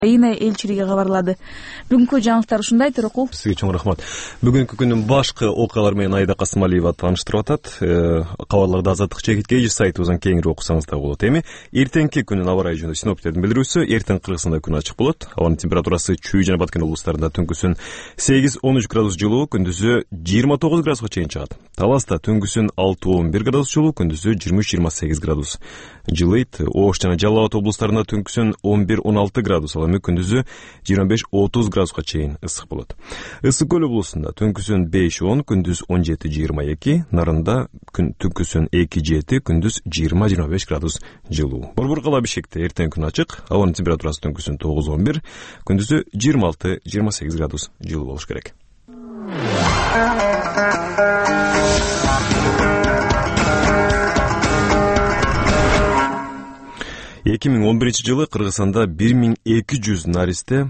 Украина элчилиги кабарлады. Бүгүнкү жаңылыктар ушундай. Төрөкул. Сизге чоң рахмат. Бүгүнкү күндүн башкы окуялары менен Айда Касымалиева тааныштырып атат. Кабарларды Азаттык жегитке сайтыбыздан кеңири окусаңыз да болот. Эми эртеңки күнүн аба ырайы жөнүндө синоптиктердин билдирүүсү: эртең Кыргызстанда күн ачык болот. Абанын температурасы Чүй жана Баткен облустарында түнкүсүн 8-13 градус жылуу, күндүзү 29 градуска чейин чыгат. Таласта түнкүсүн 6-11 градус жылуу, күндүзү 23-28 градус жылыйт. Ош жана Жалал Абад облустарында түнкүсүн 11-16 градус, ал эми күндүзү 25-30 градуска чейин ысык болот. Ысык көл облусунда түнкүсүн 5-10, күндүз 17-22, Нарында түнкүсүн 2-7, күндүз 20-25 градус жылуу. Борбор кала Бишкекте эртең күн ачык, абанын температурасы түнкүсүн 9-11, күндүзү 26-28 градус жылуу болуш керек. 2011 жылы Кыргызстанда 1200 наристе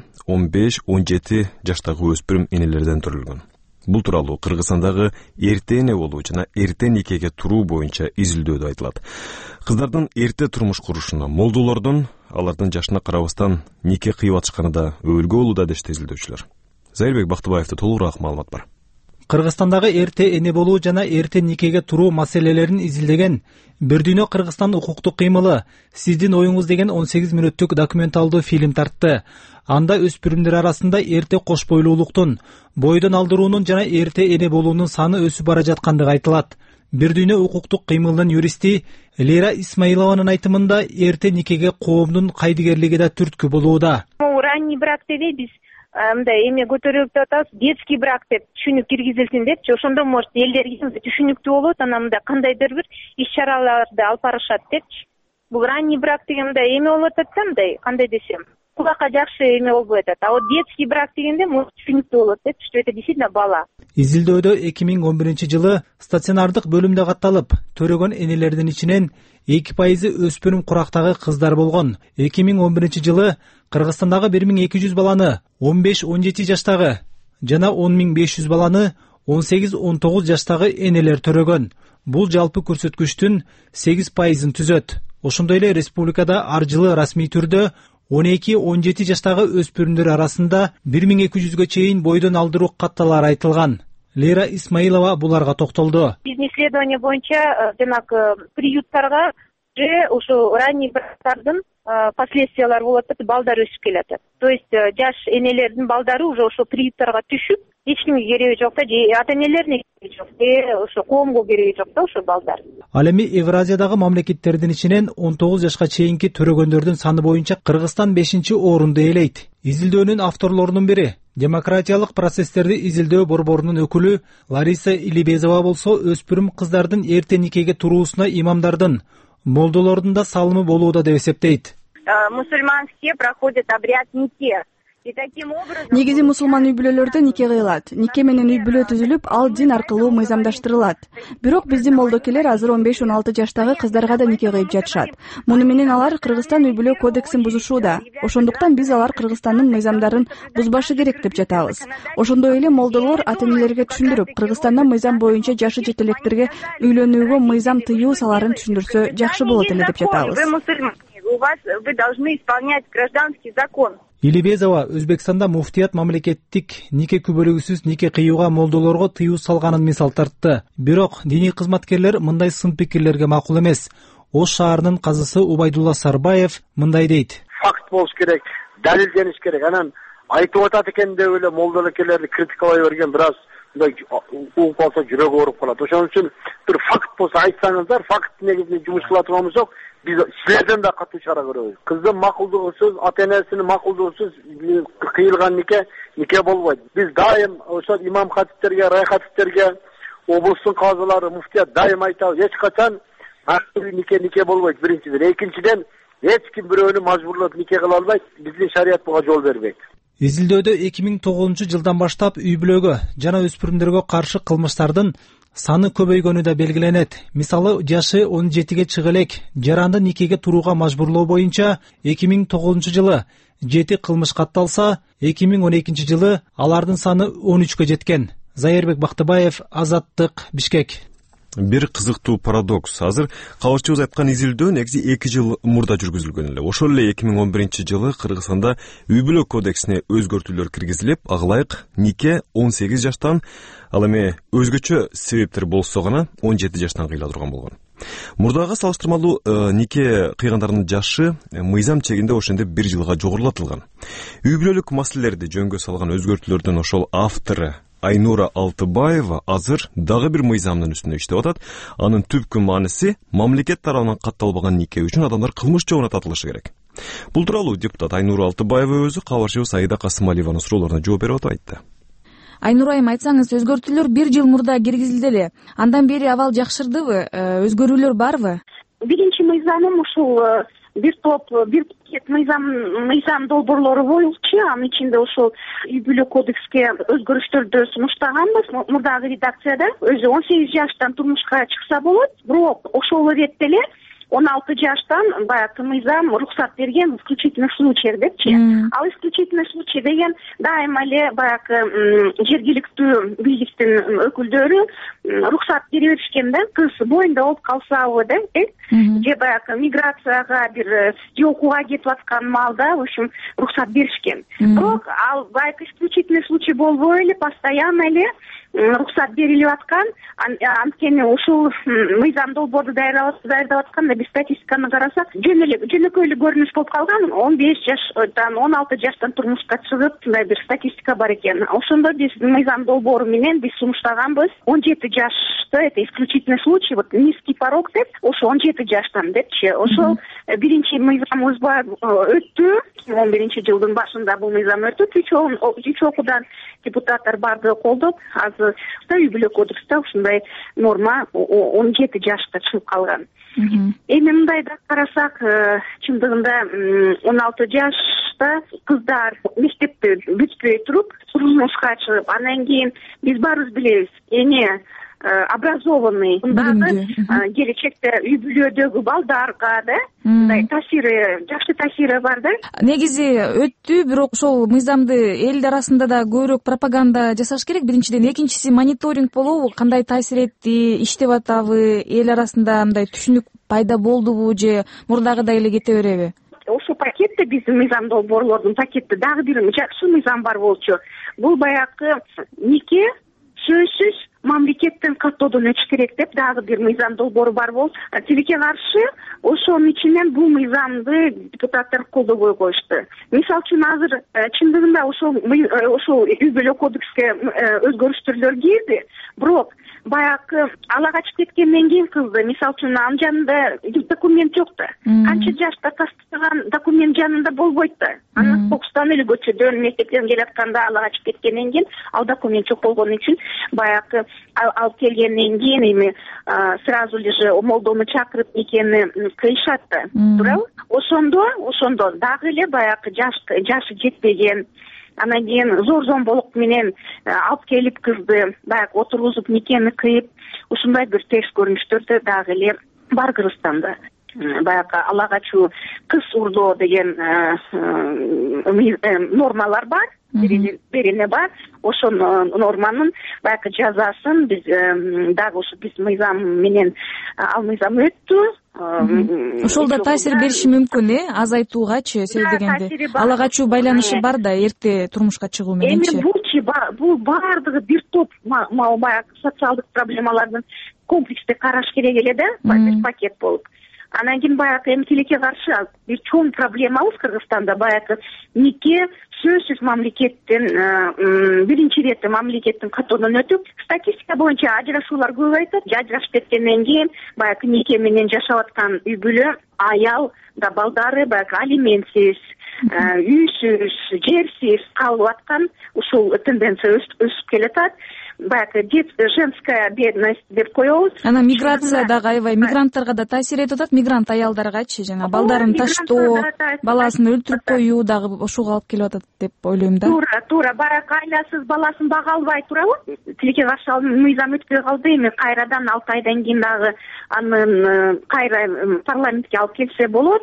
15-17 жаштагы өспүрүм энелерден төрөлгөн. Бул тууралуу Кыргызстандагы эрте эне болуу жана эрте никеге туруу боюнча изилдөөдө айтылат. Кыздардын эрте турмуш курушуна молдолордун алардын жашына карабастан нике кыйып атышканы да өбөлгө болууда дешти изилдөөчүлөр. Зайырбек Бактыбаевда толугураак маалымат бар. Кыргызстандагы эрте эне болуу жана эрте никеге туруу маселелерин изилдеген Бир дүйнө Кыргызстан укуктук кыймылы сиздин оюңуз деген 18 мүнөттүк документалдуу фильм тартты. Анда өспүрүмдөр арасында эрте кош бойлуулуктун, бойдон алдыруунун жана эрте эне болуунун саны өсүп бара жаткандыгы айтылат. Бир дүйнө укуктук кыймылынын юристи Лейра Исмаилованын айтымында эрте никеге коомдун кайдыгерлиги да түрткү болууда. Ранний брак дейбиз, мындай эме көтөрүлүп атабыз, детский брак деп түшүнүк киргизилсин депчи. Ошондо может элдерге түшүнүктүү болот, анан мындай кандайдыр бир иш чараларды алып барышат депчи. Бул ранний брак деген мындай эме болуп атат да, мындай кандай десем, кулакка жакшы эме болбой атат. А вот детский брак дегенде может түшүнүктүү болот депчи, что это действительно бала. Изилдөөдө 2011 жылы стационардык бөлүмдө катталып, төрөгөн энелердин ичинен 2% өспүрүм курактагы кыздар болгон. 2011 жылы Кыргызстандагы 1200 баланы 15-17 жаштагы жана 10500 баланы 18-19 жаштагы энелер төрөгөн. Бул жалпы көрсөткүчтүн 8%-ын түзөт. Ошондой эле республикада ар жылы расмий түрдө 12-17 жаштагы өспүрүмдөр арасында 1200-гө чейин бойдон алдыруу катталары айтылган. Лейра Исмаилова буларга токтолду. Биздин исследование боюнча, жанагы приюттарга же ошо ранний брактардын последствиялары болуп атат, балдар өсүп келатат. То есть жаш энелердин балдары уже ошо приюттарга түшүп, эч кимге кереги жок да, же ата энелерине кереги жок, ошо коомго кереги жок да ошо балдар. Ал эми Евразиядагы мамлекеттердин ичинен 19 жашка чейинки төрөгөндөрдүн саны боюнча Кыргызстан 5-орунду ээлейт. Изилдөөнүн авторлорунун бири демократиялык процесстерди изилдөө борборунун өкүлү Лариса Илибезова болсо, өспүрүм кыздардын эрте никеге туруусуна имамдардын, молдолордун да салымы болууда деп эсептейт. Мусульман все проходят обряд нике. Негизи мусулман үй бүлөлөрдө нике кыйылат. Нике менен үй бүлө түзүлүп, ал дин аркылуу мыйзамдаштырылат. Бирок биздин молдокелер азыр 15-16 жаштагы кыздарга да нике кыйып жатышат. Муну менен алар Кыргызстан үй бүлө кодексин бузушууда. Ошондуктан биз алар Кыргызстандын мыйзамдарын бузбашы керек деп жатабыз. Ошондой эле молдолор ата энелерге түшүндүрүп, Кыргызстанда мыйзам боюнча жашы жете электерге үйлөнүүгө мыйзам тыюу саларын түшүндүрсө жакшы болот эле деп жатабыз. Вы должны исполнять гражданский закон. Илибезова Өзбекстанда муфтият мамлекеттик нике күбөлүгүсүз нике кыюуга молдолорго тыюу салганын мисал тартты. Бирок диний кызматкерлер мындай сын пикирлерге макул эмес. Ош шаарынын казысы Убайдулла Сарбаев мындай дейт. Факт болуш керек, далилдениш керек. Анан айтып атат экен деп эле молдолекелерди критикалай берген бир аз мындай угуп калса жүрөгү ооруп калат. Ошон үчүн бир факт болсо айтсаңыздар, факт негизинде жумуш кыла турганыбыз жок. Biz sizlerden de katı çara görüyoruz. Kızın makıldığısız, atenesinin makıldığısız kıyılgan nike bolmaydı. Biz daim imam hatiplerge, ray hatiplerge, obulsun kazıları, muftiyat daim aytağız. Hiç kaçan nike bolmaydı birinciden. İkinciden hiç kim bir önü majburlayıp nike kılalmaydı. Bizden şariat buğa yol vermeydi. Изилдөөдө 2009 жылдан баштап үй бүлөгө жана өспүрүмдөргө каршы кылмыштардын саны көбөйгөнү да белгиленет. Мисалы, жашы 17ге чыга элек жаранды никеге турууга мажбурлоо боюнча 2009 жылы 7 кылмыш катталса, 2012 жылы алардын саны 13кө жеткен. Зайырбек Бактыбаев, Азаттык, Бишкек. бир кызыктуу парадокс. Азыр кабарчыбыз айткан изилдөө негизи 2 жыл мурда жүргүзүлгөн эле. Ошол эле 2011-жылы Кыргызстанда үй бүлө кодексине өзгөртүүлөр киргизилип, ага ылайык нике 18 жаштан, ал эми өзгөчө себептер болсо гана 17 жаштан кыйыла турган болгон. Мурдага салыштырмалуу нике кыйгандардын жашы мыйзам чегинде ошентип 1 жылга жогорулатылган. Үй бүлөлүк маселелерди жөнгө салган өзгөртүүлөрдүн ошол автору Айнура Алтыбаева азыр дагы бир мыйзамдын үстүндө иштеп атат. Анын түпкү мааниси мамлекет тарабынан катталбаган нике үчүн адамдар кылмыш жолуна тартылышы керек. Бул тууралуу депутат Айнура Алтыбаева өзү кабарчыбыз Аида Касымалиеванын суроолоруна жооп берип айтты. Айнура айым, айтсаңыз, өзгөртүүлөр 1 жыл мурда киргизилди эле. Андан бери абал жакшырдыбы? Өзгөрүүлөр барбы? Биринчи мыйзамым ушул бир пакет мыйзам долбоорлору болчу. Анын ичинде ошол үй бүлө кодекске өзгөрүштөрдү сунуштаганбыз. Мурдагы редакцияда өзү 18 жаштан турмушка чыкса болот, бирок ошол эретте эле 16 жаштан баягы мыйзам уруксат берген в исключительных случаях депчи. Ал исключительный случай деген дайыма эле баягы жергиликтүү бийликтин өкүлдөрү уруксат бере беришкен да, кыз боюнда болуп калсабы да, же баягы миграцияга бир же окууга кетип аткан маалда, в общем, уруксат беришкен. Бирок ал баягы исключительный случай болбой эле постоянно эле уруксат берилип аткан. Анткени ушул мыйзам долбоорду даярдап атканда биз статистиканы карасак, жөнөкөй эле көрүнүш болуп калган. 15 жаштан 16 жаштан турмушка чыгып, мындай бир статистика бар экен. Ошондо биз мыйзам долбоору менен биз сунуштаганбыз 17 жашты, это исключительный случай, вот низкий порог деп, ошо 17 жаштан депчи. Ошол биринчи мыйзамыбыз бар өттү. 2011-жылдын башында бул мыйзам өттү. Үч окуудан депутаттар барды колдоп, азыр үй бүлө кодексте ушундай норма 17 жашта чыгып калган. Эми мындай да карасак, чындыгында 16 жашта кыздар мектепти бүтпөй туруп турмушка чыгып, анан кийин биз баарыбыз билебиз, образованный келечекте үй бүлөдөгү балдарга да мындай таасири, жакшы таасири бар да. Негизи өттү, бирок ошол мыйзамды эл арасында да көбүрөөк пропаганда жасаш керек. Биринчиден, экинчиси мониторинг болобу, кандай таасир этти, иштеп атабы, эл арасында мындай түшүнүк пайда болдубу же мурдагыдай эле кете береби? Ошол пакетте биздин мыйзам долбоорлордун пакетте дагы бир жакшы мыйзам бар болчу. Бул баягы нике сөзсүз мамлекеттен каттоодон өтүш керек деп дагы бир мыйзам долбоору бар болчу. Тилекке каршы ошонун ичинен бул мыйзамды депутаттар колдобой коюшту. Мисалы үчүн азыр чындыгында ошол үй бүлө кодекске өзгөрүштүрлөр кирди, бирок баягы ала качып кеткенден кийин кызды, мисалы үчүн анын жанында документ жок да. Канча жашта тастаган документ жанында болбойт да. Анан Кокустан эле көчөдөн мектептен келатканда ала качып кеткенден кийин ал документ жок болгон үчүн баягы алып келгенден кийин эми сразу же молдону чакырып никени кыйышат да. Туурабы? Ошондо дагы эле баягы жашы жетпеген, анан кийин зор зомболук менен алып келип кызды баягы отургузуп никени кыйып, ушундай бир терс көрүнүштөр дагы эле бар Кыргызстанда. Баягы ала качуу, кыз урдоо деген нормалар бар, берене бар. Ошол норманын баягы жазасын биз дагы ушу биз мыйзам менен ал мыйзам өттү. Ошол да таасир бериши мүмкүн, азайтуугачы, себеби дегенде ала качуу байланышы бар да эрте турмушка чыгуу мененчи. Эми бул баардыгы бир топ баягы социалдык проблемалардын комплексте караш керек эле да, бир пакет болуп. Анан кийин баягы эми тилекке каршы бир чоң проблемабыз Кыргызстанда баягы нике сөзсүз мамлекеттен биринчи ирет мамлекеттин каттоодон өтүп, статистика боюнча ажырашуулар көп айтат. Ажырашып кеткенден кийин баягы нике менен жашап аткан үй бүлө, аял да балдары баягы алиментсиз, үйсүз, жерсиз калып аткан ушул тенденция өсүп келатат. Баягы женская бедность деп коебуз. Анан миграция дагы аябай мигранттарга да таасир этип атат, мигрант аялдаргачы, жана балдарын таштоо, баласын өлтүрүп коюу дагы ошого алып келип атат деп ойлойм да. Туура, баягы айласыз баласын бага албай турабы? Тилекке каршы мыйзам өтпөй калды, эми кайрадан 6 айдан кийин дагы анын кайра парламентке алып келсе болот.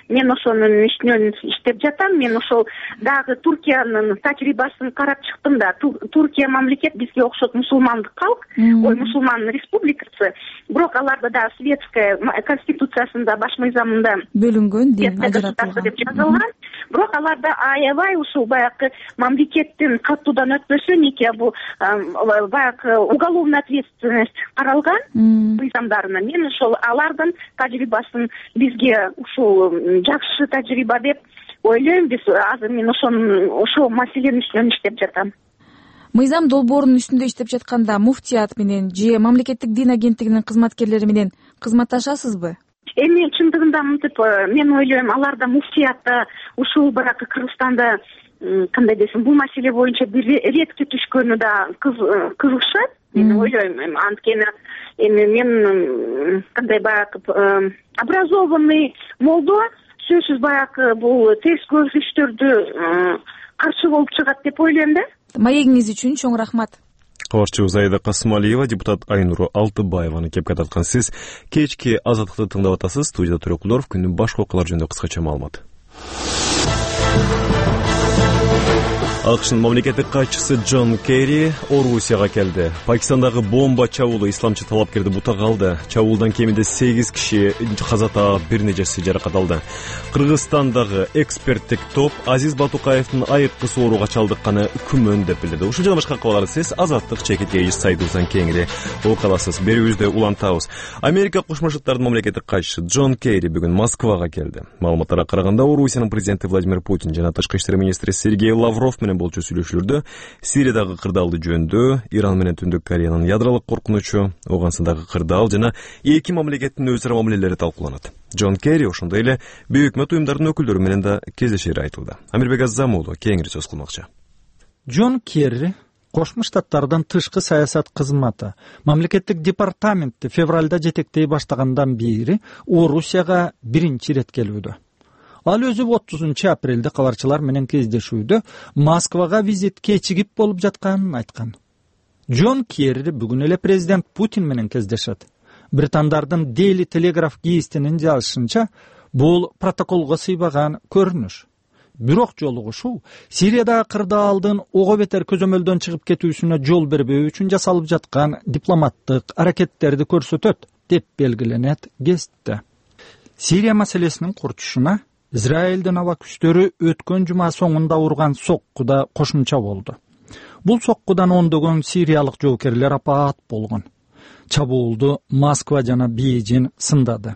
мен ошонун үстүнөн иштеп жатам. Мен ошол дагы Туркиянын тажрыйбасын карап чыктым да. Туркия мамлекет бизге окшоп мусулмандык калк, мусулман республикасы. Бирок аларда да светская конституциясында, баш мыйзамында бөлүнгөн дин ажыратылган деп жазылган. Бирок аларда аябай ушул баягы мамлекеттин катуудан өтпөсө нике бул баягы уголовная ответственность каралган мыйзамдарына. Мен ошол алардын тажрыйбасын бизге ушул жакшы тажрыйба деп ойлойм. Биз азыр мен ошол маселенин үстүнөн иштеп жатам. Мыйзам долбоорунун үстүндө иштеп жатканда муфтият менен же мамлекеттик дин агенттигинин кызматкерлери менен кызматташасызбы? Эми чындыгында мынтип мен ойлойм, аларда муфтиятта ушул баракы Кыргызстанда кандай десем, бул маселе боюнча бир ретке түшкөнү да кызыкышат. Мен ойлойм, анткени эми мен кандай баягы образованный молдо сөзсүз баягы бул терс көрүнүштөрдү каршы болуп чыгат деп ойлойм да. Маегиңиз үчүн чоң рахмат. Кабарчыбыз Аида Касымалиева, депутат Айнуру Алтыбаеваны кепке тарткан. Сиз кечки Азаттыкты тыңдап атасыз. Студияда Төрөкулов, күндүн башка окуялар жөнүндө кыскача маалымат. АКШнын мамлекеттик катчысы Джон Керри Орусияга келди. Пакистандагы бомба чабуулу исламчы талапкерди бутага алды. Чабуулдан кеминде 8 киши каза таап, бир нечеси жаракат алды. Кыргызстандагы эксперттик топ Азиз Батукаевдин айыккы сооруга чалдыкканы күмөн деп билдирди. Ушул жана башка кабарларды сиз Азаттык чекит сайтыбыздан кеңири окуя аласыз. Берүүбүздө улантабыз. Америка Кошмо Штаттарынын мамлекеттик катчысы Джон Керри бүгүн Москвага келди. Маалыматтарга караганда, Орусиянын президенти Владимир Путин жана тышкы иштер министри Сергей Лавров менен болчу сүйлөшүүлөрдө Сириядагы кырдаалды жөнүндө, Иран менен Түндүк Кореянын ядролук коркунучу, Оганстандагы кырдаал жана эки мамлекеттин өз ара мамилелери талкууланат. Джон Керри ошондой эле бейөкмөт уюмдардын өкүлдөрү менен да кездешери айтылды. Амирбек Аззам уулу кеңири сөз кылмакчы. Джон Керри Кошмо Штаттардын тышкы саясат кызматы мамлекеттик департаменти февралда жетектей баштагандан бери Орусияга биринчи ирет келүүдө. Ал өзү 30-апрелде кабарчылар менен кездешүүдө Москвага визит кечигип болуп жатканын айткан. Джон Керри бүгүн эле президент Путин менен кездешет. Британдардын Daily Telegraph гезитинин жазышынча, бул протоколго сыйбаган көрүнүш. Бирок жолугушуу Сириядагы кырдаалдын ого бетер көзөмөлдөн чыгып кетүүсүнө жол бербөө үчүн жасалып жаткан дипломаттык аракеттерди көрсөтөт деп белгиленет гезитте. Сирия маселесинин курчушуна Израилдин аба күчтөрү өткөн жума соңунда урган соккуда кошумча болду. Бул соккудан ондогон сириялык жоокерлер апаат болгон. Чабуулду Москва жана Бейжин сындады.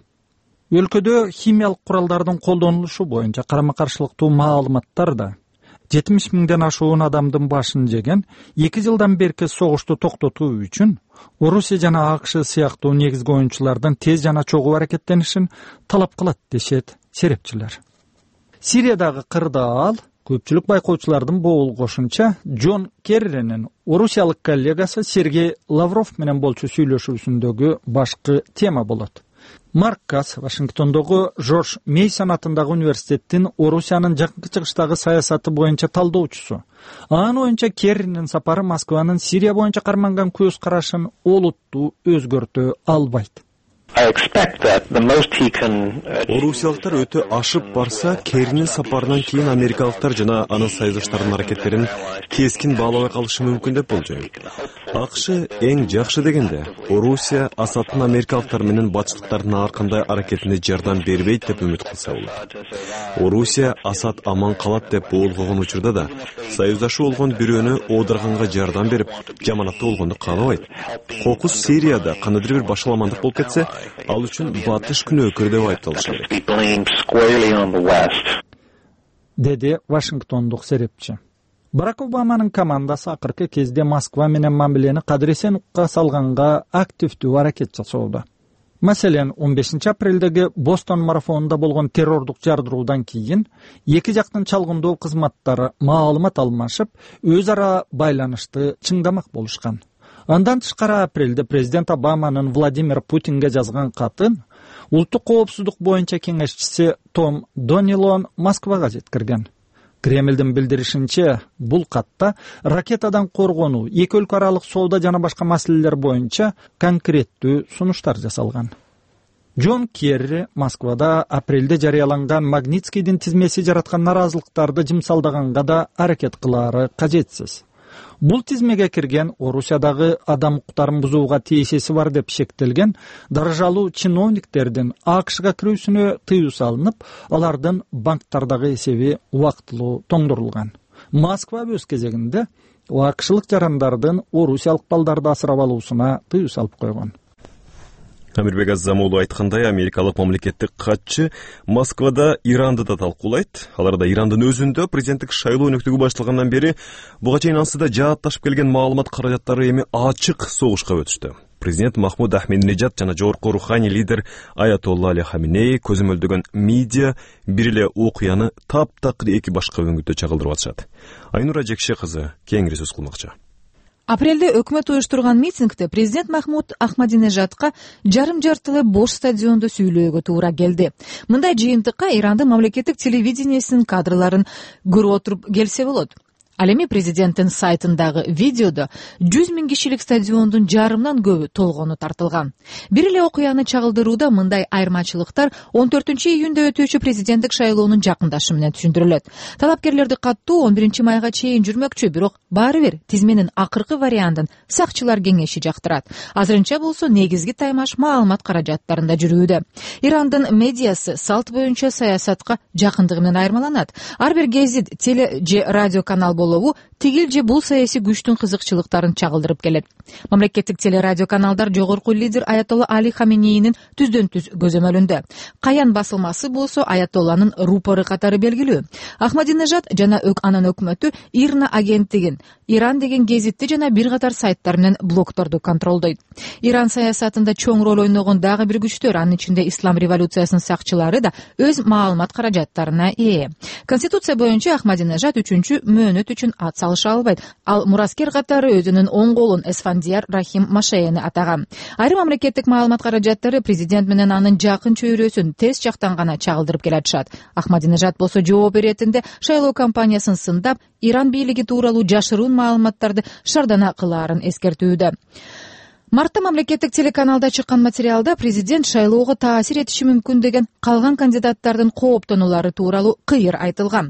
Өлкөдө химиялык куралдардын колдонулушу боюнча карама-каршылыктуу маалыматтар да 70 миңден ашуун адамдын башын жеген 2 жылдан берки согушту токтотуу үчүн Орусия жана АКШ сыяктуу негизги оюнчулардын тез жана чогуу аракеттенишин талап кылат дешет серепчилер. Сириядагы кырдаал көпчүлүк байкоочулардын боолгошунча Джон Керринин орусиялык коллегасы Сергей Лавров менен болчу сүйлөшүүсүндөгү башкы тема болот. Марк Касс Вашингтондогу Жорж Мейсон атындагы университеттин Орусиянын жакынкы чыгыштагы саясаты боюнча талдоочусу. Анын оюнча Керринин сапары Москванын Сирия боюнча карманган көз карашын олуттуу өзгөртө албайт. Орусиялыктар өтө ашып барса, Керринин сапарынан кийин америкалыктар жана анын союздаштарынын аракеттерин кескин баалабай калышы мүмкүн деп болжойм. АКШ эң жакшы дегенде, Орусия Асадтын америкалыктар менен батыштыктардын ар кандай аракетине жардам бербейт деп үмүт кылса болот. Орусия Асад аман калат деп боолгогон учурда да союздашы болгон бирөөнү оодырганга жардам берип, жаманаттуу болгонду каалабайт. Кокус Сирияда кандайдыр бир башаламандык болуп кетсе, ал үчүн батыш күнөөкөр деп айыпталышы керек, деди Вашингтондук серепчи. Барак Обаманын командасы акыркы кезде Москва менен мамилени кадыресен укка салганга активдүү аракет жасоодо. Маселен, 15-апрелдеги Бостон марафонунда болгон террордук жардыруудан кийин эки жактын чалгындоо кызматтары маалымат алмашып, өз ара байланышты чыңдамак болушкан. Андан тышкары апрелде президент Обаманын Владимир Путинге жазган катын улуттук коопсуздук боюнча кеңешчиси Том Донилон Москвага жеткирген. Кремлдин билдиришинче, бул катта ракетадан коргонуу, эки өлкө аралык соода жана башка маселелер боюнча конкреттүү сунуштар жасалган. Джон Керри Москвада апрелде жарыяланган Магнитскийдин тизмеси жараткан наразылыктарды жымсалдаганга да аракет кылаары кажетсиз. Бул тизмеге кирген Орусиядагы адам укуктарын бузууга тиешеси бар деп шектелген даражалуу чиновниктердин АКШга кирүүсүнө тыюу салынып, алардын банктардагы эсеби убактылуу тоңдурулган. Москва өз кезегинде АКШлык жарандардын орусиялык балдарды асырап алуусуна тыюу салып койгон. Амирбек Азамулу айткандай, америкалык мамлекеттик катчы Москвада Иранды да талкуулайт. Аларда Ирандын өзүндө президенттик шайлоо өнөктүгү башталгандан бери буга чейин ансыда жаатташып келген маалымат каражаттары эми ачык согушка өтүштү. Президент Махмуд Ахмединежад жана жогорку руханий лидер Аятолла Али Хаминей көзөмөлдөгөн медиа бир эле окуяны таптакыр эки башка өңүттө чагылдырып атышат. Айнура Жекше кызы кеңири сөз кылмакчы. Апрелде өкмөт уюштурган митингде президент Махмуд Ахмадинежадка жарым-жартылай бош стадиондо сүйлөөгө туура келди. Мындай жыйынтыкка Ирандын мамлекеттик телевидениесинин кадрларын көрүп отуруп келсе болот. Ал эми президенттин сайтындагы видеодо 100 000 кишилик стадиондун жарымдан көбү толгону тартылган. Бир эле окуяны чагылдырууда мындай айырмачылыктар 14-июнда өтүүчү президенттик шайлоонун жакындашы менен түшүндүрүлөт. Талапкерлерди каттуу 11 майга чейин жүрмөкчү, бирок баары бир тизменин акыркы вариантын сакчылар кеңеши жактырат. Азырынча болсо негизги таймаш маалымат каражаттарында жүрүүдө. Ирандын медиасы салт боюнча саясатка жакындыгы менен айырмаланат. Ар бир гезит, теле же радио канал болобу тигил же бул саясий күчтүн кызыкчылыктарын чагылдырып келет. Мамлекеттик телерадио каналдар жогорку лидер Аятолла Али Хаминейнин түздөн-түз көзөмөлүндө. Каян басылмасы болсо Аятолланын рупору катары белгилүү. Ахмадинежад жана анын өкмөтү Ирна агенттигин, Иран деген гезитти жана бир катар сайттар менен блогторду контролдойт. Иран саясатында чоң роль ойногон дагы бир күчтөр, анын ичинде Ислам революциясынын сакчылары да өз маалымат каражаттарына ээ. Конституция боюнча Ахмадинежад 3-чү мөөнөт үчүн ат салыша албайт. Ал мураскер катары өзүнүн оң колун Эсфандияр Рахим Машаяны атаган. Айрым мамлекеттик маалымат каражаттары президент менен анын жакын чөйрөсүн тез жактан гана чагылдырып келатышат. Ахмадинежад болсо жооп беретинде шайлоо кампаниясын сындап, Иран бийлиги тууралуу жашыруун маалыматтарды шардана кылаарын эскертүүдө. Мартта мамлекеттик телеканалда чыккан материалда президент шайлоого таасир этиши мүмкүн деген калган кандидаттардын кооптонулары тууралуу кыйыр айтылган.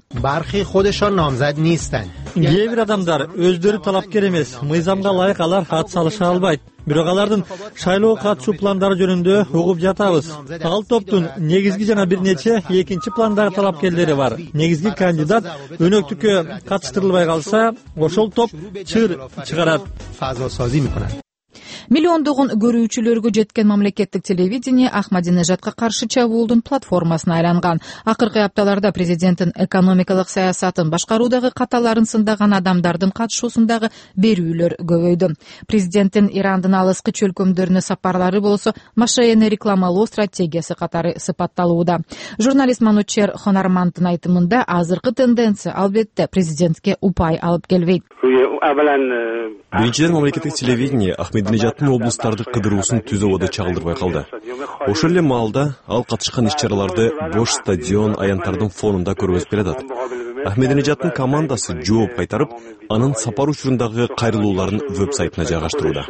Кээ бир адамдар өздөрү талапкер эмес, мыйзамга ылайык алар ат салыша албайт. Бирок алардын шайлоого катышуу пландары жөнүндө угуп жатабыз. Ал топтун негизги жана бир нече экинчи пландагы талапкерлери бар. Негизги кандидат өнөктүккө катыштырылбай калса, ошол топ чыр чыгарат. Миллиондогон көрүүчүлөргө жеткен мамлекеттик телевидение Ахмадинежадка каршы чабуулдун платформасына айланган. Акыркы апталарда президенттин экономикалык саясатын башкаруудагы каталарын сындаган адамдардын катышуусундагы берүүлөр көбөйдү. Президенттин Ирандын алыскы чөлкөмдөрүнө сапарлары болсо Машаяны рекламалоо стратегиясы катары сыпатталууда. Журналист Манучер Хонармандын айтымында азыркы тенденция албетте президентке упай алып келбейт. Биринчиден мамлекеттик телевидение Ахмадинежадтын облустарды кыдыруусун түз абада чагылдырбай калды. Ошол эле маалда ал катышкан иш-чараларды бош стадион, аянттардын фонунда көргөзүп берет. Ахмадинежадтын командасы жооп кайтарып, анын сапар учурундагы кайрылууларын веб-сайтына жайгаштырууда.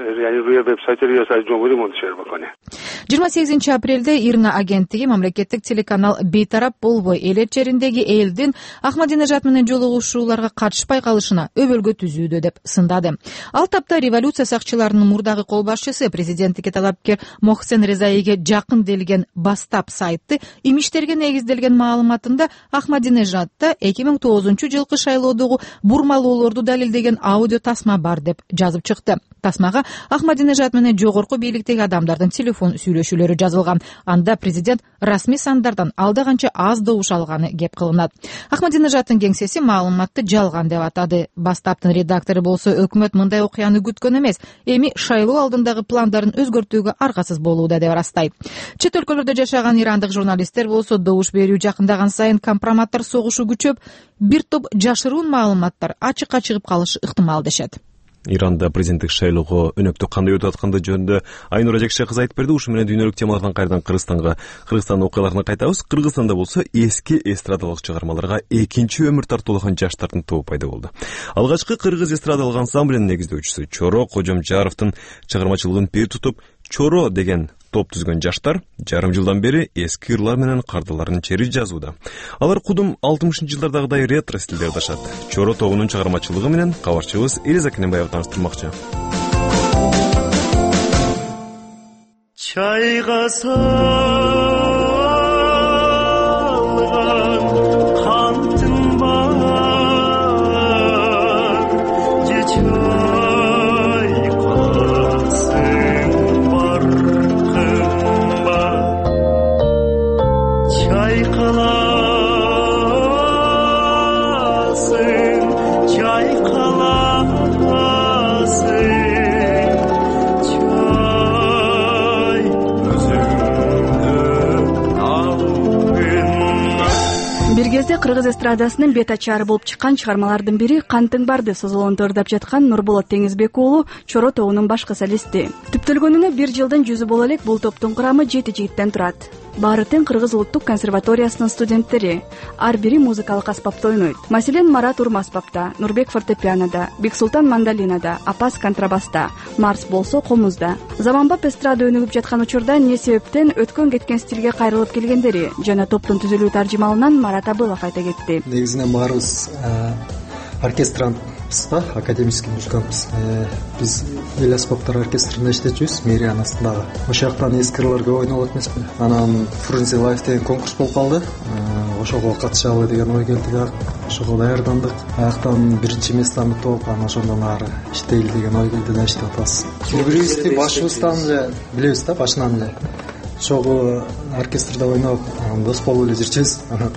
28 апрелде Ирна агенттиги мамлекеттик телеканал бейтарап болбой элет жериндеги элдин Ахмадинежад менен жолугушууларга катышпай калышына өбөлгө түзүүдө деп сындады. Ал тапта революция сакчыларынын мурдагы кол башчысы президенттикке талапкер Мохсен Резаиге жакын делген Бастап сайты имиштерге негизделген маалыматында Ахмадинежадта 2009 жылкы шайлоодогу бурмалоолорду далилдеген аудио тасма бар деп жазып чыкты. Тасмага Ахмадинежад менен жогорку бийликтеги адамдардын телефон сүйлөшүүлөрү жазылган. Анда президент расмий сандардан алда канча аз добуш алганы кеп кылынат. Ахмадинежадтын кеңсеси маалыматты жалган деп атады. Бастаптын редактору болсо өкмөт мындай окуяны күткөн эмес, эми шайлоо алдындагы пландарын өзгөртүүгө аргасыз болууда деп ырастайт. Чет өлкөлөрдө жашаган ирандык журналисттер болсо добуш берүү жакындаган сайын компроматтар согушу күчөп, бир топ жашыруун маалыматтар ачыкка чыгып калышы ыктымал дешет. Иранда президенттик шайлоого өнөктүк кандай өтүп атканы жөнүндө Айнура Жекше кызы айтып берди. Ушу менен дүйнөлүк темалардан кайрадан Кыргызстан окуяларына кайтабыз. Кыргызстанда болсо эски эстрадалык чыгармаларга экинчи өмүр тартуулаган жаштардын тобу пайда болду. Алгачкы кыргыз эстрадалык ансамблинин негиздөөчүсү Чоро Кожомжаровдун чыгармачылыгын пир тутуп, Чоро деген топ түзгөн жаштар жарым жылдан бери эски ырлар менен кардаларын чери жазууда. Алар кудум 60-жылдардагыдай ретро стилдерди ашат. Чоро тобунун чыгармачылыгы менен кабарчыбыз Элиза Кененбаева таныштырмакчы. Çayga salgan kantın var, çay kalasın barkın var, çay kalasın, çay kalasın. Бир кезде кыргыз эстрадасынын бет ачары болуп чыккан чыгармалардын бири Кантың барды созолонду ырдап жаткан Нурболот Теңизбек уулу Чоро тобунун башкы солисти. Түптөлгөнүнө 1 жылдын жүзү боло элек бул топтун курамы 7 жигиттен турат. Баары тең Кыргыз улуттук консерваториясынын студенттери. Ар бири музыкалык аспапта ойнойт. Маселен, Марат Урма аспапта, Нурбек фортепианода, Бексултан мандолинада, Апас контрабаста, Марс болсо комузда. Заманбап эстрада өнүгүп жаткан учурда эмне себептен өткөн кеткен стилге кайрылып келгендери жана топтун түзүлүү таржымалынан Марат Абылов айта кетти. Негизинен баарыбыз оркестрантпыз да, академический музыкантпыз. Биз эл аспаптар оркестринде иштечүбүз, мэриянын астындагы. Ошол жактан эски ырлар көп ойнолот эмеспи. Анан Фрунзе Лайф деген конкурс болуп калды. Ошого катышалы деген ой келди, ошого даярдандык. Аяктан биринчи местоны тооп, анан ошондон ары иштейли деген ой келди да иштеп атабыз. Бири-бирибизди башыбыздан эле билебиз да, башынан эле. Ошого оркестрде ойноп, дос болуп эле жүрчүбүз.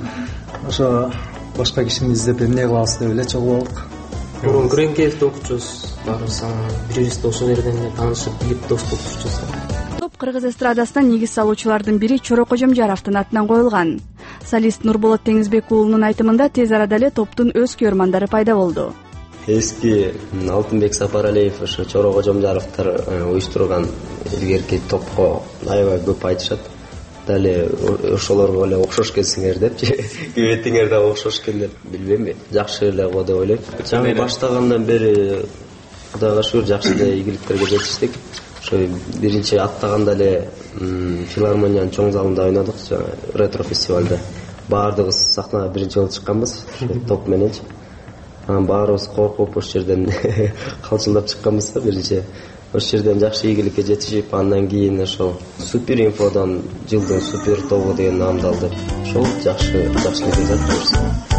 Ошо башка кишини издеп эмне кылабыз деп эле чогуу болдук. Мурун Гренкелди окучубуз, баарыбыз бирибизди ошол жерден эле таанышып, билип дос болуп жүрчүбүз. Топ кыргыз эстрадасына негиз салуучулардын бири Чоро Кожомжаровдун атынан коюлган. Солист Нурболот Теңизбек уулунун айтымында тез арада эле топтун өз көрмандары пайда болду. Эски Алтынбек Сапаралиев, ошо Чоро Кожомжаровдор уюштурган илгерки топко аябай көп айтышат. Дали ошолорго эле окшош келсиңер депчи, кебетиңер да окшош экен деп, билбейм, жакшы эле го деп ойлойм. Жаңы баштагандан бери Кудайга шүгүр жакшы эле ийгиликтерге жетиштик. Ошо биринчи аттаганда эле филармониянын чоң залында ойнодук, ретро фестивалда. Баардыгыбыз сахнага биринчи болуп чыкканбыз, топ мененчи. Анан баарыбыз коркуп ошол жерден калчылдап чыкканбыз да биринчи. Ошол жерден жакшы ийгиликке жетишип, андан кийин ошол Супер инфодон жылдын супер тобу деген наамды алдык. Ошол жакшылык жасап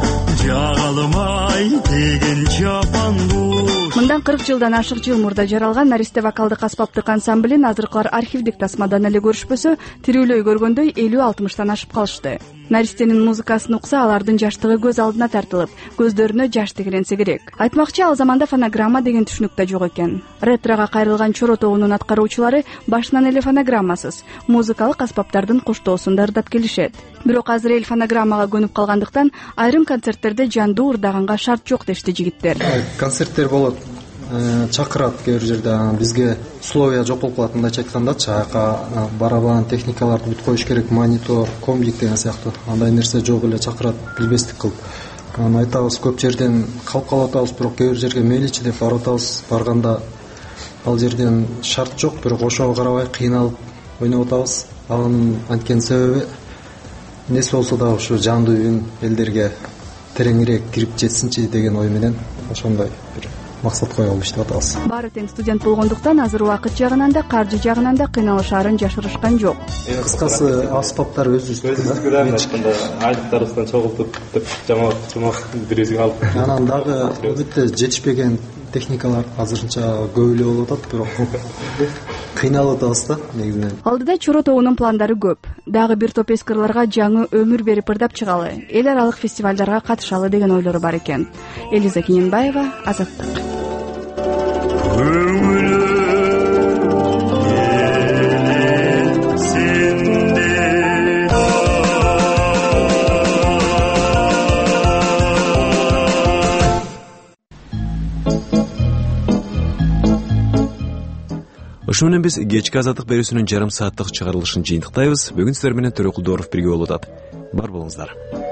Жагалмай деген жапанду. Мындан 40 жылдан ашык жыл мурда жаралган Наристе вокалдык аспаптык ансамблин азыркылар архивдик тасмадан эле көрүшпөсө, тирүүлөй көргөндөй 50-60тан ашып калышты. Наристенин музыкасын укса, алардын жаштыгы көз алдына тартылып, көздөрүнө жаш тегеренсе керек. Айтмакчы, ал заманда фонограмма деген түшүнүк да жок экен. Ретрога кайрылган Чоро тобунун аткаруучулары башынан эле фонограммасыз, музыкалык аспаптардын коштоосунда ырдап келишет. Бирок азыр эл фонограммага көнүп калгандыктан айрым концерттерде жандуу ырдаганга шарт жок дешти жигиттер. Концерттер болот, чакырат кээ бир жерде, бизге условия жок болуп калат, мындайча айткандачы, аяка барабан техникаларды бүт коюш керек, монитор, комбик деген сыяктуу. Андай нерсе жок эле чакырат, билбестик кылып. Анан айтабыз, көп жерден калып калып атабыз, бирок кээ бир жерге мейличи деп барып атабыз. Барганда ал жерден шарт жок, бирок ошого карабай кыйналып ойноп атабыз. Анын анткени себеби нерсе болсо да ушу жандуу үн элдерге тереңирээк кирип жетсинчи деген ой менен ошондой бир максат коюп иштеп атабыз. Баары тең студент болгондуктан азыр убакыт жагынан да, каржы жагынан да кыйналышаарын жашырышкан жок. Кыскасы, аспаптар өзүбүздүкү да. Айтканда айлыктарыбыздан чогултуп деп жамаат биризин алып. Анан дагы өтө жетишпеген техникалар азырынча көп эле болуп атат, бирок кыйналып атабыз да негизинен. Алдыда Чоро тобунун пландары көп. Дагы бир топ эскырларга жаңы өмүр берип ырдап чыгалы, эл аралык фестивалдарга катышалы деген ойлору бар экен. Элиза Кененбаева, Азаттык. Ошо менен биз кечки азаттык берүүсүнүн жарым сааттык чыгарылышын жыйынтыктайбыз. Бүгүн сиздер менен Төрөкулдоров бирге болуп атат. Бар болуңуздар.